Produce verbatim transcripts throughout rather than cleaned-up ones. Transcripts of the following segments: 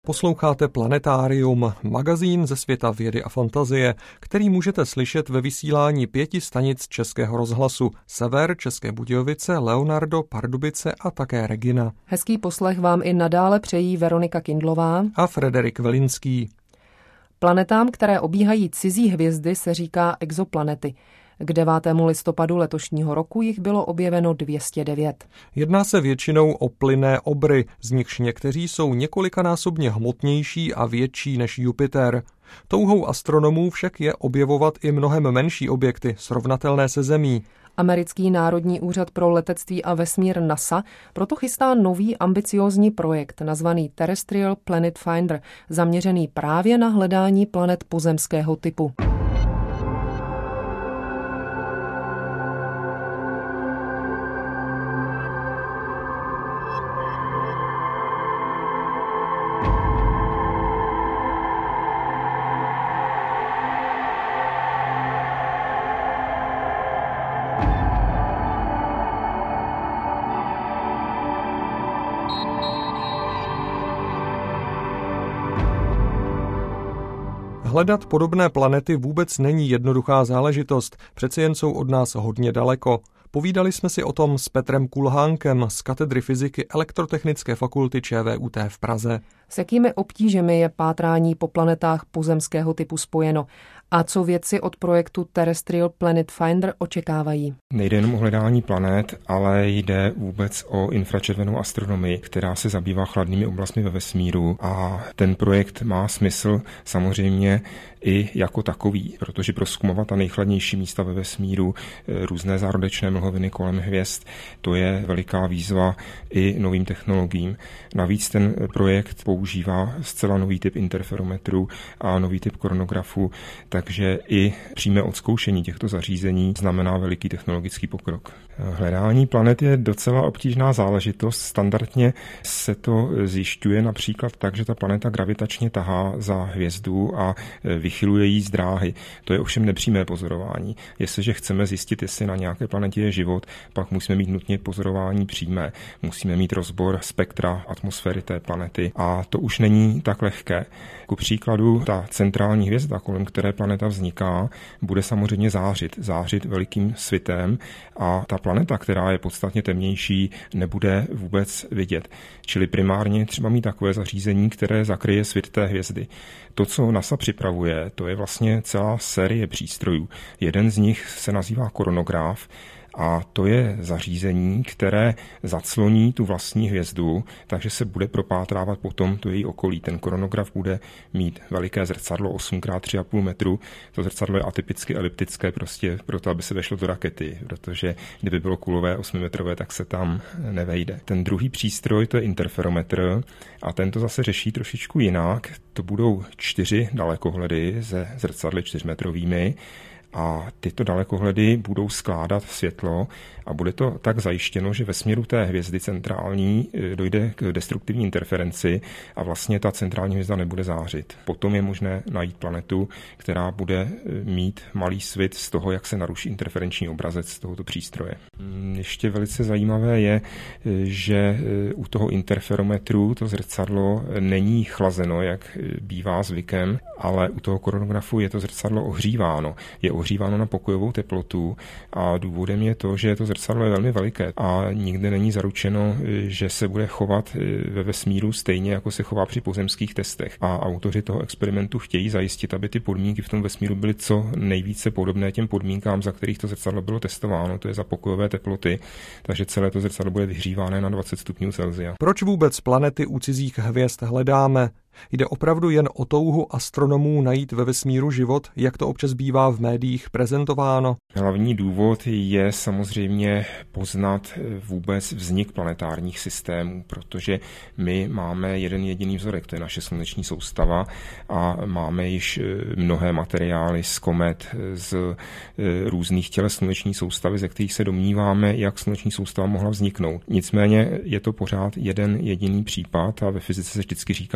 Posloucháte Planetárium, magazín ze světa vědy a fantazie, který můžete slyšet ve vysílání pěti stanic Českého rozhlasu: Sever, České Budějovice, Leonardo, Pardubice a také Regina. Hezký poslech vám i nadále přejí Veronika Kindlová a Frederik Velinský. Planetám, které obíhají cizí hvězdy, se říká exoplanety. K devátému listopadu letošního roku jich bylo objeveno dvě stě devět. Jedná se většinou o plynné obry, z nichž někteří jsou několikanásobně hmotnější a větší než Jupiter. Touhou astronomů však je objevovat i mnohem menší objekty, srovnatelné se Zemí. Americký národní úřad pro letectví a vesmír NASA proto chystá nový ambiciózní projekt nazvaný Terrestrial Planet Finder, zaměřený právě na hledání planet pozemského typu. Hledat podobné planety vůbec není jednoduchá záležitost, přeci jen jsou od nás hodně daleko. Povídali jsme si o tom s Petrem Kulhánkem z katedry fyziky Elektrotechnické fakulty ČVUT v Praze. S jakými obtížemi je pátrání po planetách pozemského typu spojeno? A co vědci od projektu Terrestrial Planet Finder očekávají? Nejde jen o hledání planet, ale jde vůbec o infračervenou astronomii, která se zabývá chladnými oblastmi ve vesmíru, a ten projekt má smysl samozřejmě i jako takový, protože prozkumovat ta nejchladnější místa ve vesmíru, různé zárodečné mlhoviny kolem hvězd, to je veliká výzva i novým technologiím. Navíc ten projekt používá zcela nový typ interferometru a nový typ koronografu, takže i přímé odzkoušení těchto zařízení znamená veliký technologický pokrok. Hledání planet je docela obtížná záležitost. Standardně se to zjišťuje například tak, že ta planeta gravitačně tahá za hvězdu a vychyluje jí z dráhy. To je ovšem nepřímé pozorování. Jestliže chceme zjistit, jestli na nějaké planetě je život, pak musíme mít nutně pozorování přímé. Musíme mít rozbor spektra atmosféry té planety a to už není tak lehké. Ku příkladu, ta centrální hvězda, kolem které planeta vzniká, bude samozřejmě zářit, zářit velikým svitem a ta planeta, která je podstatně temnější, nebude vůbec vidět. Čili primárně třeba mít takové zařízení, které zakryje svit té hvězdy. To, co NASA připravuje, to je vlastně celá série přístrojů. Jeden z nich se nazývá koronograf, a to je zařízení, které zacloní tu vlastní hvězdu, takže se bude propátrávat potom to její okolí. Ten koronograf bude mít veliké zrcadlo osm krát tři a půl metru. To zrcadlo je atypicky eliptické prostě proto, aby se vešlo do rakety, protože kdyby bylo kulové osmimetrové, tak se tam nevejde. Ten druhý přístroj, to je interferometr, a ten to zase řeší trošičku jinak. To budou čtyři dalekohledy se zrcadly čtyřmetrovými, a tyto dalekohledy budou skládat světlo a bude to tak zajištěno, že ve směru té hvězdy centrální dojde k destruktivní interferenci a vlastně ta centrální hvězda nebude zářit. Potom je možné najít planetu, která bude mít malý svit z toho, jak se naruší interferenční obrazec z tohoto přístroje. Ještě velice zajímavé je, že u toho interferometru to zrcadlo není chlazeno, jak bývá zvykem, ale u toho koronografu je to zrcadlo ohříváno. Je ohříváno na pokojovou teplotu a důvodem je to, že to zrcadlo je velmi veliké a nikde není zaručeno, že se bude chovat ve vesmíru stejně, jako se chová při pozemských testech. A autoři toho experimentu chtějí zajistit, aby ty podmínky v tom vesmíru byly co nejvíce podobné těm podmínkám, za kterých to zrcadlo bylo testováno, to je za pokojové teploty, takže celé to zrcadlo bude vyhřívané na dvacet stupňů Celsia. Proč vůbec planety u cizích hvězd hledáme? Jde opravdu jen o touhu astronomů najít ve vesmíru život, jak to občas bývá v médiích prezentováno? Hlavní důvod je samozřejmě poznat vůbec vznik planetárních systémů, protože my máme jeden jediný vzorek, to je naše sluneční soustava, a máme již mnohé materiály z komet, z různých těles sluneční soustavy, ze kterých se domníváme, jak sluneční soustava mohla vzniknout. Nicméně je to pořád jeden jediný případ a ve fyzice se vždycky říká jeden experiment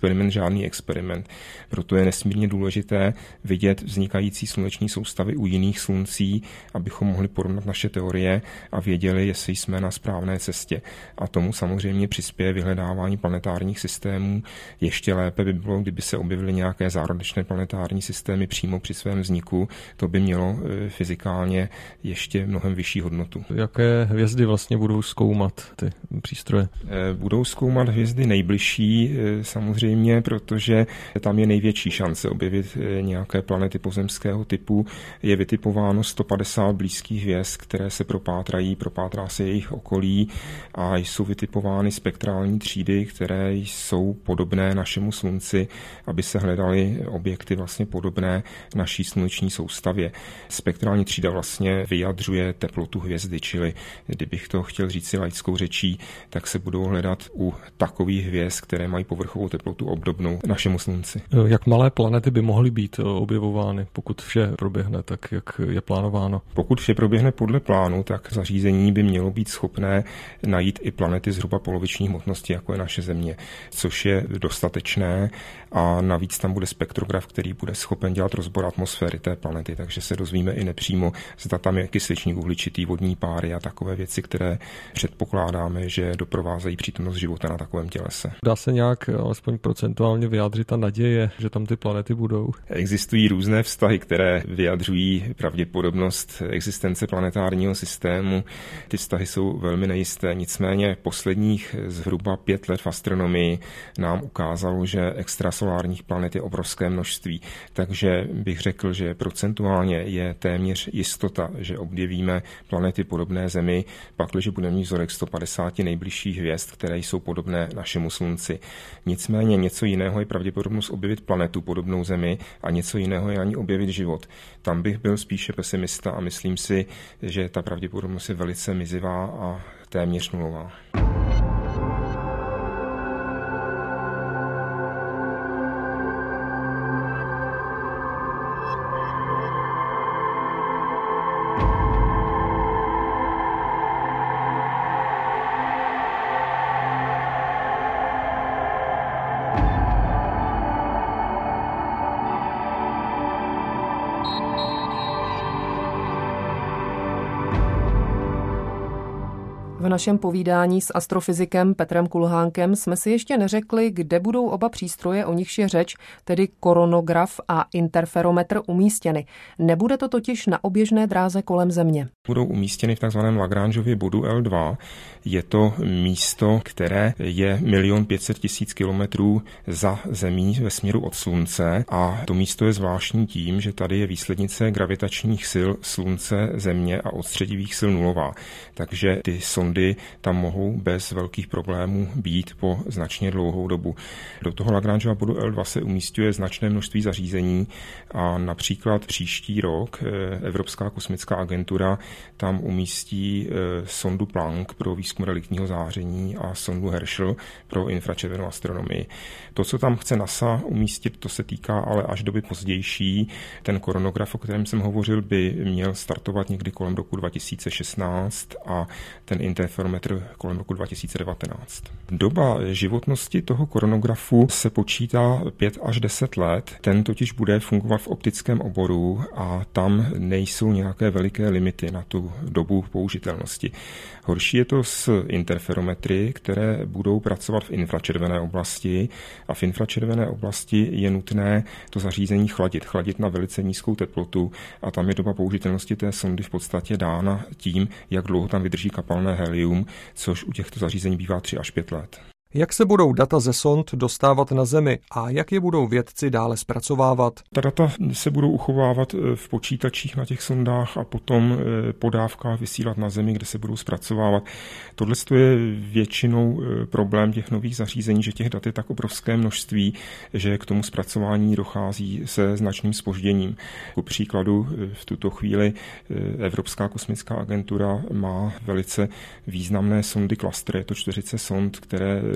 experiment žádný experiment. Proto je nesmírně důležité vidět vznikající sluneční soustavy u jiných sluncí, abychom mohli porovnat naše teorie a věděli, jestli jsme na správné cestě. A tomu samozřejmě přispěje vyhledávání planetárních systémů. Ještě lépe by bylo, kdyby se objevily nějaké zárodečné planetární systémy přímo při svém vzniku. To by mělo fyzikálně ještě mnohem vyšší hodnotu. Jaké hvězdy vlastně budou zkoumat ty přístroje? Budou zkoumat hvězdy nejbližší samozřejmě, protože tam je největší šance objevit nějaké planety pozemského typu. Je vytipováno sto padesát blízkých hvězd, které se propátrají, propátrá se jejich okolí a jsou vytipovány spektrální třídy, které jsou podobné našemu Slunci, aby se hledaly objekty vlastně podobné naší sluneční soustavě. Spektrální třída vlastně vyjadřuje teplotu hvězdy, čili kdybych to chtěl říct si laickou řečí, tak se budou hledat u takových hvězd, které mají povrchovou teplotu obdobnou našemu Slunci. Jak malé planety by mohly být objevovány, pokud vše proběhne tak, jak je plánováno? Pokud vše proběhne podle plánu, tak zařízení by mělo být schopné najít i planety zhruba poloviční hmotnosti, jako je naše Země, což je dostatečné a navíc tam bude spektrograf, který bude schopen dělat rozbor atmosféry té planety, takže se dozvíme i nepřímo, zda tam je kysličník uhličitý, vodní páry a takové věci, které předpokládáme, že doprovázejí přítomnost života na takovém tělese. Dá se nějak alespoň procentuálně vyjádřit ta naděje, že tam ty planety budou? Existují různé vztahy, které vyjadřují pravděpodobnost existence planetárního systému. Ty vztahy jsou velmi nejisté, nicméně posledních zhruba pět let v astronomii nám ukázalo, že extrasolárních planet je obrovské množství, takže bych řekl, že procentuálně je téměř jistota, že objevíme planety podobné Zemi, pakliže budeme mít vzorek sto padesát nejbližších hvězd, které jsou podobné našemu Slunci. Nicméně něco jiného je pravděpodobnost objevit planetu podobnou Zemi a něco jiného je ani objevit život. Tam bych byl spíše pesimista a myslím si, že ta pravděpodobnost je velice mizivá a téměř nulová. V našem povídání s astrofyzikem Petrem Kulhánkem jsme si ještě neřekli, kde budou oba přístroje, o nichž je řeč, tedy koronograf a interferometr, umístěny. Nebude to totiž na oběžné dráze kolem Země. Budou umístěny v takzvaném Lagrangeově bodu L dva. Je to místo, které je milion pět set tisíc kilometrů za Zemí ve směru od Slunce a to místo je zvláštní tím, že tady je výslednice gravitačních sil Slunce, Země a odstředivých sil nulová. Takže ty sondy tam mohou bez velkých problémů být po značně dlouhou dobu. Do toho Lagrangeova bodu L dva se umísťuje značné množství zařízení a například příští rok Evropská kosmická agentura tam umístí sondu Planck pro výzkum reliktního záření a sondu Herschel pro infračervenou astronomii. To, co tam chce NASA umístit, to se týká ale až doby pozdější. Ten koronograf, o kterém jsem hovořil, by měl startovat někdy kolem roku dva tisíce šestnáct a ten interferometr kolem roku dva tisíce devatenáct. Doba životnosti toho koronografu se počítá pět až deset let. Ten totiž bude fungovat v optickém oboru a tam nejsou nějaké veliké limity na tu dobu použitelnosti. Horší je to s interferometry, které budou pracovat v infračervené oblasti a v infračervené oblasti je nutné to zařízení chladit, chladit na velice nízkou teplotu a tam je doba použitelnosti té sondy v podstatě dána tím, jak dlouho tam vydrží kapalné helium, což u těchto zařízení bývá tři až pět let. Jak se budou data ze sond dostávat na Zemi a jak je budou vědci dále zpracovávat? Ta data se budou uchovávat v počítačích na těch sondách a potom po dávkách vysílat na Zemi, kde se budou zpracovávat. Tohle je většinou problém těch nových zařízení, že těch dat je tak obrovské množství, že k tomu zpracování dochází se značným zpožděním. Ku příkladu v tuto chvíli Evropská kosmická agentura má velice významné sondy klastry, je to čtyřicet sond, které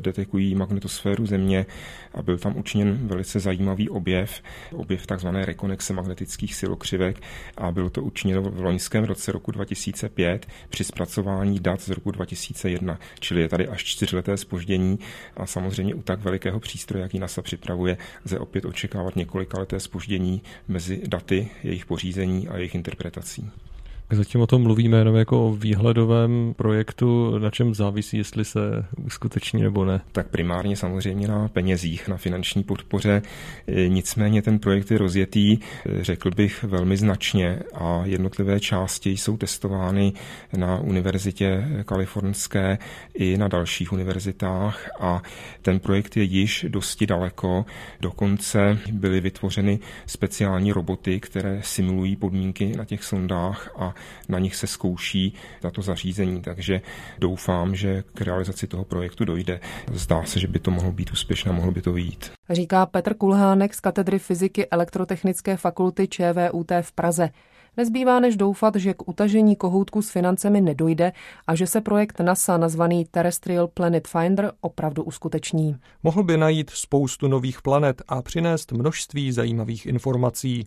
detekují magnetosféru Země a byl tam učiněn velice zajímavý objev, objev takzvané rekonexe magnetických silokřivek a bylo to učiněno v loňském roce roku dva tisíce pět při zpracování dat z roku dva tisíce jedna, čili je tady až čtyřleté zpoždění a samozřejmě u tak velikého přístroje, jaký NASA připravuje, lze opět očekávat několikaleté zpoždění mezi daty, jejich pořízení a jejich interpretací. Zatím o tom mluvíme jenom jako o výhledovém projektu, na čem závisí, jestli se uskuteční nebo ne. Tak primárně samozřejmě na penězích, na finanční podpoře. Nicméně ten projekt je rozjetý, řekl bych, velmi značně a jednotlivé části jsou testovány na univerzitě kalifornské i na dalších univerzitách a ten projekt je již dosti daleko. Dokonce byly vytvořeny speciální roboty, které simulují podmínky na těch sondách a na nich se zkouší tato zařízení, takže doufám, že k realizaci toho projektu dojde. Zdá se, že by to mohlo být úspěšné, mohlo by to vyjít. Říká Petr Kulhánek z katedry fyziky Elektrotechnické fakulty ČVUT v Praze. Nezbývá než doufat, že k utažení kohoutku s financemi nedojde a že se projekt NASA nazvaný Terrestrial Planet Finder opravdu uskuteční. Mohl by najít spoustu nových planet a přinést množství zajímavých informací.